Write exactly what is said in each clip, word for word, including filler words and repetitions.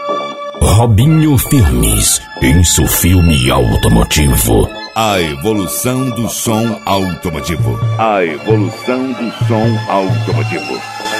Robinho Filmes, isso filme automotivo. A evolução do som automotivo. A evolução do som automotivo.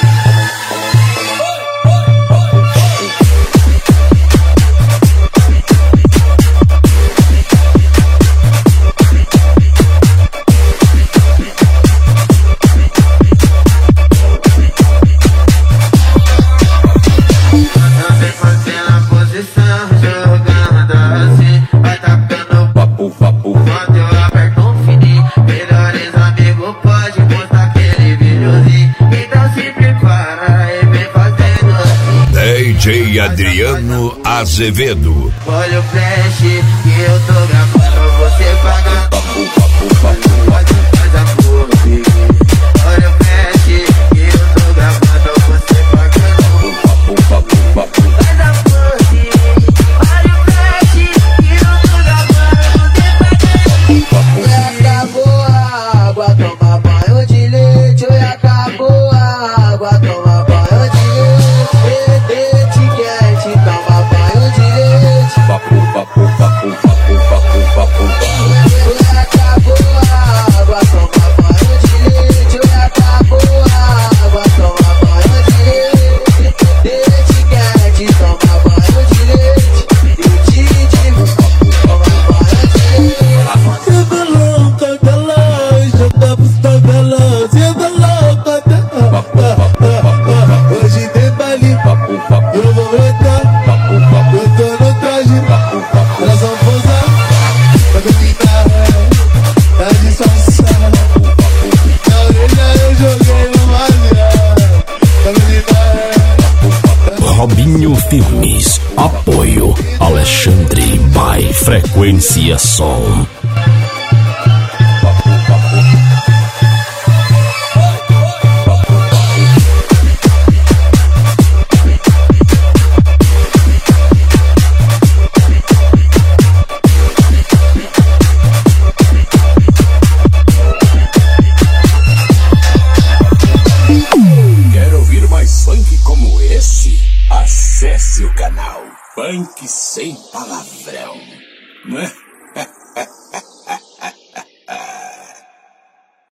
D J Adriano Azevedo. Olha o flash que eu tô gravando, você paga. Papo, papo, papo, pode fazer a pose. Olha o flash que eu tô gravando, você paga. Papo, papo, papo, faz a pose. Olha o flash que eu tô gravando, você paga. E acabou a água, toma banho de leite. E acabou a água, toma banho de leite. Toma banho de leite. Papo, papo, papo, papo, papo, papo, papo. Acabou a água, toma banho de leite. Acabou a água, toma banho de leite. Leite quente, toma banho de leite. Leite de toma banho de leite. Cida louca dela, já dá pra tabela. Cida louca dela. Hoje tem baile, Papo, papo, eu vou entrar. papo, papo, Eu tô no traje, papo, papo. elas vão pousar. Pra dominar, tá disfarçada. Na orelha eu joguei uma aliada. Pra dominar. Robinho Filmes, apoio Alexandre by Frequência Som. Quer ouvir mais funk como esse? Acesse o canal Funk Sem Palavrão, né?